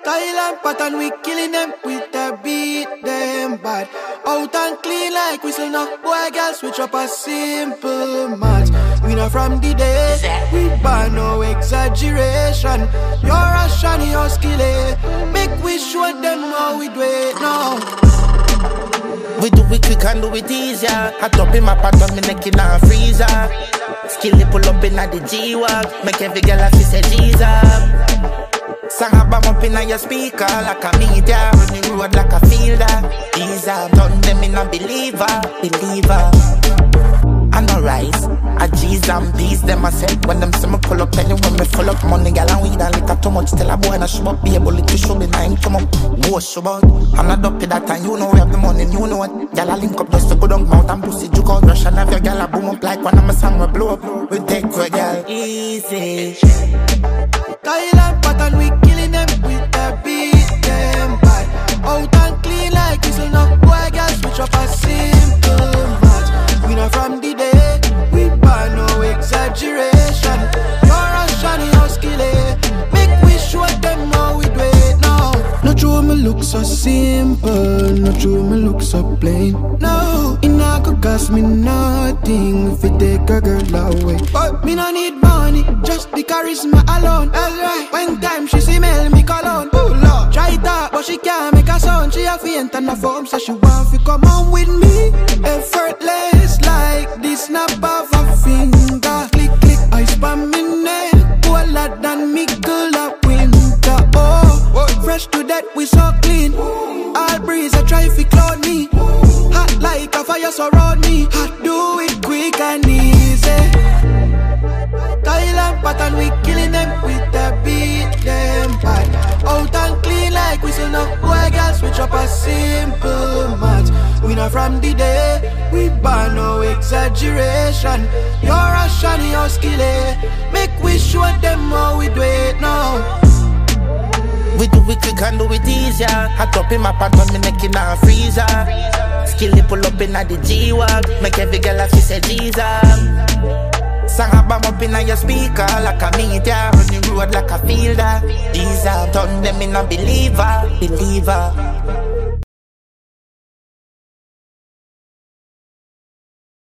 Thailand pattern, we killing them with a beat them bad. Out and clean like whistle knock. Boy, girl, switch up a simple match. We not from the day, we ban no exaggeration. You're a shiny, you're skilly. Make we show them how we do it now. We do it quick and do it easier. Hot up in my pot on me neck in a freezer. Skilly pull up in a the G-Wag. Make every girl a say Jesus. Song about up in your speaker like a media. Run the road like a fielder. These are done them in a believer. I no rise. A G's and B's them I said. When them see me pull up anyway me full up money. Gal and weed and liquor too much. Tell a boy na show up. Be able to show me nine come up. Go show up. I'm not up to that time. You know we have the money. You know what. Gal a link up just to go down mouth and pussy. Juke out rush and have your gal a boom up like when I'm a song we blow up. We take we gal easy. Thailand pattern, we killing them with a beat them bad. Out and clean like whistle knock. Boy, girl, switch up a simple match. We not from the day, we ban no exaggeration. You're a shiny, you're skilly. Make we show them how we do it now. Not true, me look so simple. Not true, me look so plain. No, it not go cost me nothing if you take a girl away. But me no need money, just the charisma alone. Alright, when time she smell me cologne. Oh Lord, try that, but she can't make a sound. She a faint and a foam, so she want to come on with me. Effortless like this snap of a finger. Click, click, I spam me nail. Cooler than me girl up winter. Oh, fresh to death, we so clean. All breeze, I try to cloud me. Hot like a fire surround me. Hot, do it quick and easy. Thailand pattern, we killing them with a beat them bad. Out and clean like whistle knock. Boy, girl, switch up a simple match. We not from the day, we ban no exaggeration. You're a shiny, you're skilly. Make we show them how we do it now. We do it quick and do it easier. Hot up in my pot on me neck in a freezer. Skilly pull up in a the G-Wag. Make every girl a say Jesus. Song about up in your speaker like a media. Run the road like a fielder. These are done them in a believer.